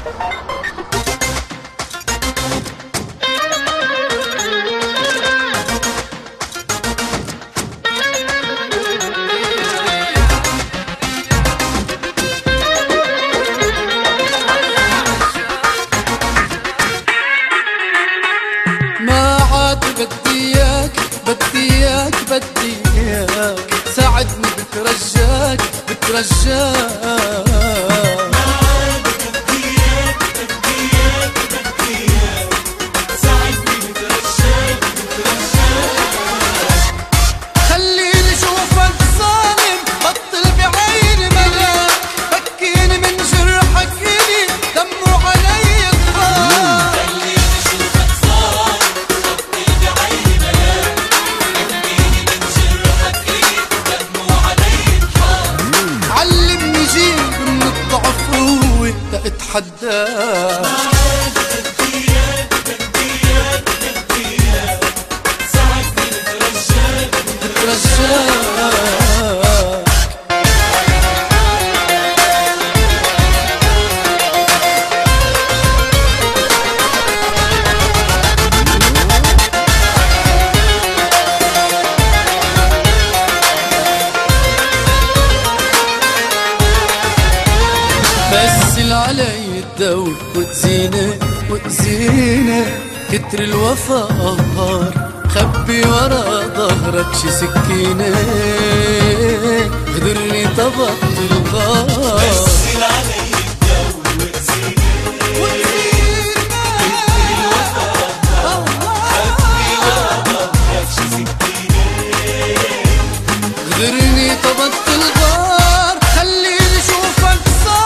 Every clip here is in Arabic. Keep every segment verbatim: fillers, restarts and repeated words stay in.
بدياك بدياك ساعدني بترجاك بترجاك بدياك بدياك بدياك ساعدني بترجاك بترجاك خليني اشوفك ظالم بطل بعيني ملاك فكيني من جرحك الي دمه علي الغار خليني اشوفك ظالم بطل بعيني ملاك فكيني من جرحك الي دمه علي الغار علمني جيب من الضعف قوة لأتحداك مثل علي الدور وتزينه وتزينه كتر الوفا قهار خبي ورا ظهرك شي سكينه غدرني طبقت الغار مثل علي الدور وتزينه كتر الوفا قهار خبي ورا ظهرك شي سكينه غدرني طبقت الغار خليني اشوفك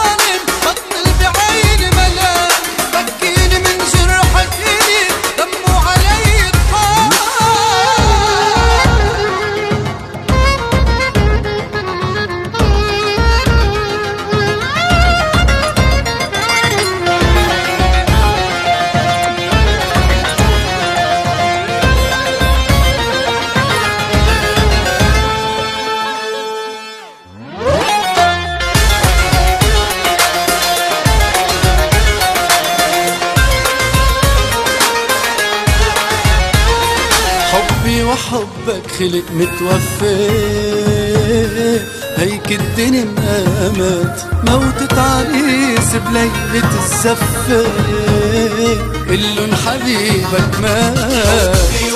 وحبك خلق متوفي هيك الدنيا مقامات موتة عريس بليلة الزفة قلن حبيبك مات